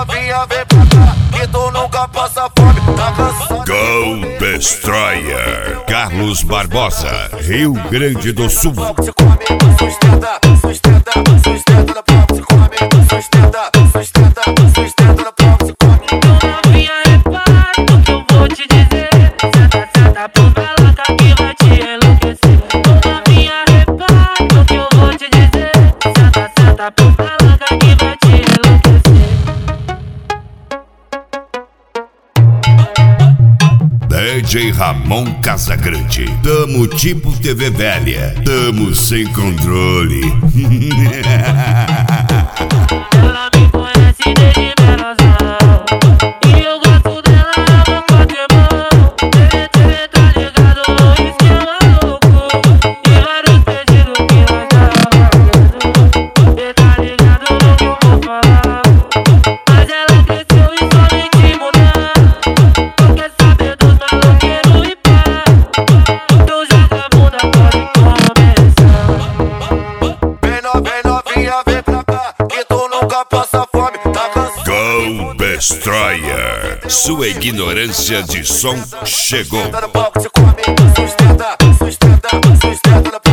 novinha, vem pra cá, que tu nunca passa fome. Tá cansado? Gold Destroyer Carlos Barbosa, Rio Grande do Sul. Se come, sustenta, sustenta, sustenta no palco. Se come, sustenta, sustenta, sustenta no palco. Se come. Novinha, repara o que eu vou te dizer. Senta, senta pro balaca que vai te enlouquecer. Novinha, repara o que eu vou te dizer. Senta, senta pro balaca que vai te enlouquecer. DJ Ramon Casagrande, tamo tipo TV velha, tamo sem controle. Ela me conhece desde menosão e eu gosto dela, ela pode mão. Cê tá ligado no esquema louco e vários pedidos que nós tá fazendo. Cê tá ligado no que eu vou falar, mas ela cresceu e só vem te mudar. Não quer saber dos maloqueiros e pá, então joga a bunda, pode começar. Vem novinha, vem pra cá, que tu nunca passa fome. Tá cansado? Gold Destroyer, sua ignorância de som chegou. Tá no palco, se come, sustenta, sustenta, sustenta no palco.